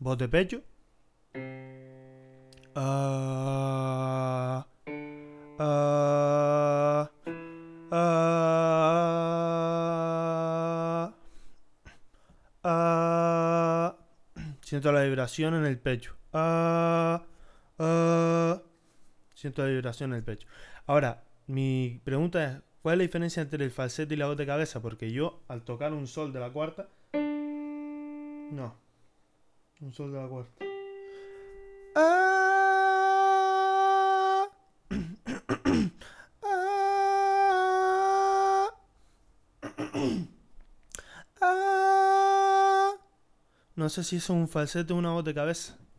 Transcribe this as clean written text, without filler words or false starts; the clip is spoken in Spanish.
Voz de pecho. Ah, ah, ah, ah. Siento la vibración en el pecho. Ah. Siento la vibración en el pecho. Ahora, mi pregunta es, ¿cuál es la diferencia entre el falsete y la voz de cabeza? Porque yo, al tocar un sol de la cuarta... No, un sol de la cuarta. Ah, ah, ah. No sé si eso es un falsete o una voz de cabeza.